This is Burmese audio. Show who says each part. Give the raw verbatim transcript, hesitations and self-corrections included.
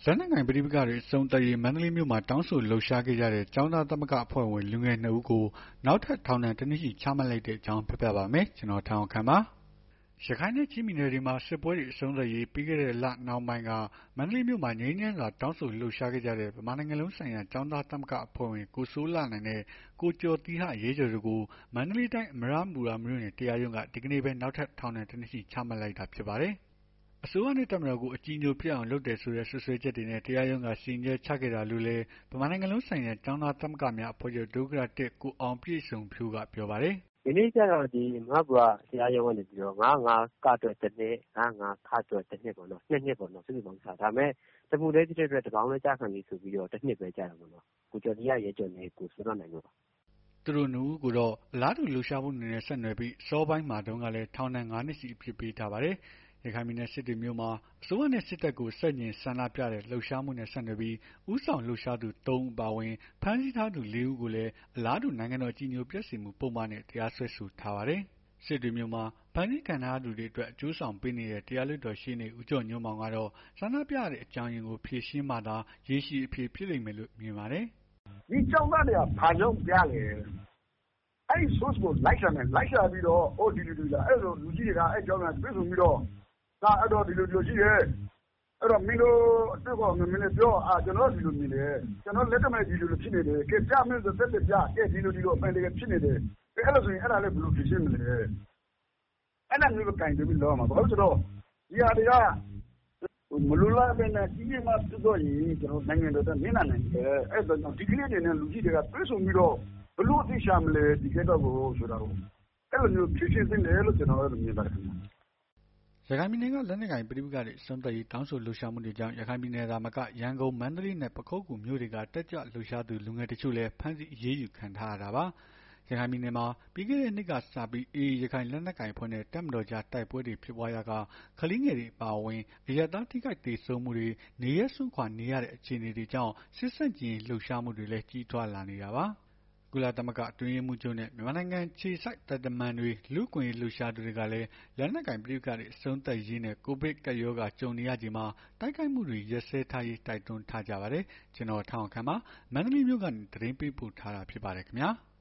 Speaker 1: ဇန်နကိုင်ပဋိပက္ခတွေအဆုံးသတ်ရေးမန္တလေးမြို့မှာတောင်းဆိုလှုပ်ရှားခဲ့ကြတဲ့ကျောင်းသားသမဂ္ဂအဖွဲ့ဝင်လူငယ်နှစ်ဦးကိုနောက်ထပ်ထောင်ဒဏ်တစ်နှစ်စီချမှတ်လိုက်တဲ့အကြောင်းပြောပြပါမယ်။ ကျွန်တော်ထအောင်ခန့်ပါရခိုင်နဲ့ချင်းပြည်နယ်တွေမှာစစ်ပွဲတွေအဆုံးသတ်ရေးပြီးခဲ့တဲ့လနောက်ပိုင်းကမန္တလေးမြို့မှာငြိမ်းချမ်းစွာတောင်းဆိုလှုပ်ရှားခဲ့ကြတဲ့ဗမာနိုင်ငံလုံးဆိုင်ရာကျောင်းသားသမဂ္ဂအဖွဲ့ဝင်ကိုစိုးလှနိုင်နဲ့ကိုကျော်သီဟရဲကျော်တို့ကိုမန္တလေးတိုင်းအမရပူရမြို့နယ်တရားရုံးကဒီကနေ့ပဲနောက်ထပ်ထောင်ဒဏ်တစ်နှစ်စီချမှတ်လိုက်တာဖြစ်ပါတယ်။အစိုးရနဲ့တပ်မတော်ကိုအကြီးအကျယ်ဖြစ်အောင်လုပ်တယ်ဆိုတဲ့ဆွဆွဲချက်တွေနဲ့တရားရုံးကစီရင်ချက်ချခဲ့တာလို့လည်းဗမာနိုင်ငံလုံးဆိုင်ရာကျောင်းသားသမဂ္ဂများအဖွဲ့ချုပ်ဒုက္ခရတစ်ကိုအောင်ပြည့်စုံဖြိုးကပြောပါတယ်။
Speaker 2: "ဒီနေ့ကျတော့ဒီမဟာဘူရတရားရုံးကနေပြီးတော့ငါးငါးကအတွက်တစ်နှစ်ငါးငါးခအတွက်တစ်နှစ်ပေါ့နော်နှစ်နှစ်ပေါ့နော်စုစုပေါင်းချဒါပေမဲ့တမှုလေးဖြစ်တဲ့အတွက်တပေါင်းလေးကြာခံပြီဆိုပြီးတော့တစ်နှစ်ပဲကြာတာပေါ့နော်ကိုကျော်သီဟရဲကျော်နဲ့ကိုစိုးလှနိုင်တို့ပါ
Speaker 1: သူတို့နှစ်ဦးကိုတော့အလားတူလှုပ်ရှားမှုတွေနဲ့ဆက်နွယ်ပြီးစောပိုင်းမှာတုန်းကလည်းထောင်ဒဏ်ငါးနှစ်စီအဖြစ်ပေးထားပါတယ်။ရခိုင်ပြည်နယ်စစ်တွေမြို့မှာအစိုးရနဲ့စစ်တပ်ကိုဆန့်ကျင်ဆန္ဒပြတဲ့လှုပ်ရှားမှုနဲ့ဆက်နွယ်ပြီးဥဆောင်လှုပ်ရှားသူသုံးဦးပါဝင်ဖမ်းဆီးထားသူလေးဦးကိုလည်းအလားတူနိုင်ငံတော်ကြီးညိုပျက်စေမှုပုံမှန်နဲ့တရားစွဲဆိုထားပါတယ်။စစ်တွေမြို့မှာဖမ်းဆီးခံထားသူတွေအတွက်အကျိုးဆောင်ပေးနေတဲ့တရားလွှတ်တော်ရှေ့နေဦးကျော်ညွန့်မောင်ကတော့ဆန္ဒပြတဲ့အကြောင်းရင်းကိုဖြေရှင်းမှသာရေရှည်အဖြေဖြစ်လိမ့်မယ်လို့မြင်ပါတယ်
Speaker 3: ။ဒီကျောင်းသားတွေကဘာကြောင့်ပြလဲအဲ့ဒီ source ကိုလိုက်ရှာမယ်လိုက်ရှာပြီးတော့ဟိုဒီလိုဒီလိုအဲ့လိုလူကြီးတွေကအဲ့ကြောင်းသားတွေ့ဆုံပြီးတော့ဒါအဲ့တော့ဒီလိုဒီလိုရှိတယ်အဲ့တော့မင်းတို့အတွက်ကောမင်းလည်းပြောအာကျွန်တော်ဒီလိုမြင်တယ်ကျွန်တော်လက်ထမဲ့ဒီလိုလိုဖြစ်နေတယ်ကဲပြမင်းဆိုသက်သက်ပြကဲဒီလိုဒီလိုအမှန်တကယ်ဖြစ်နေတယ်အဲ့လိုဆိုရင်အဲ့ဒါလည်းဘယ်လိုဖြစ်ရှင်းမလဲအဲ့ဒါမျိုးပဲကင်တယ်ပြီးတော့မှာဘာလို့ဆိုတော့ဒီဟာတွေကမလိုလားတဲ့နဲ့ကြီးကြီးမှပြတော့ရင်ကျွန်တော်နိုင်ငံတော်ကနင်းနိုင်တယ်အဲ့တော့ဒီကလေးတွေနဲ့လူကြီးတွေကတွေ့ဆုံပြီးတော့ဘလို့သိရှာမလဲဒီကတော့ကိုဆိုတာကိုအဲ့လိုမျိုးဖြစ်ဖြစ်နေတယ်လို့ကျွန်တော်တို့မြင်ပါတယ်ခင်ဗျာ
Speaker 1: ရခိုင်ပြည်နယ်ကလက်နက်ကိုင်ပြည်ပကတွေစုံတက်ရေးတောင်းဆိုလှုပ်ရှားမှုတွေကြောင့်ရခိုင်ပြည်နယ်သာမကရန်ကုန်မန္တလေးနဲ့ပခုက္ကူမြို့တွေကတက်ကြွလှုပ်ရှားသူလူငယ်တချို့လည်းဖမ်းဆီးအရေးယူခံထားရတာပါရခိုင်ပြည်နယ်မှာပြီးခဲ့တဲ့နှစ်ကစပြီးအေအေရခိုင်လက်နက်ကိုင်ဖွဲ့နဲ့တပ်မတော်ကြားတိုက်ပွဲတွေဖြစ်ပွားရာကကလေးငယ်တွေအပါအဝင်အရသားထိခိုက်ဒေဆုံးမှုတွေနေရစွန့်ခွာနေရတဲ့အခြေအနေတွေကြောင့်စစ်ဆက်ကျင်လှုပ်ရှားမှုတွေလည်းကြီးထွားလာနေတာပါကုလသမဂ္ဂအတွင်းရေးမှူးချုပ်နဲ့မြန်မာနိုင်ငံခြေစိုက်တပ်တမန်တွေလူ့အခွင့်အရေးလှုပ်ရှားသူတွေကလည်းလက်နက်ကင်ပြည်ပကတွေအဆုံးသတ်ရေးနဲ့ကိုဗစ်ကပ်ရောဂါကြုံနေရချိန်မှာတိုက်ခိုက်မှုတွေရက်စဲထားရေးတိုက်တွန်းထားကြပါတယ်ကျွန်တော်ထောင်ခမ်းမှာမန္တလေးမြို့ကနေသတင်းပေးပို့ထားတာဖြစ်ပါတယ်ခင်ဗျာ။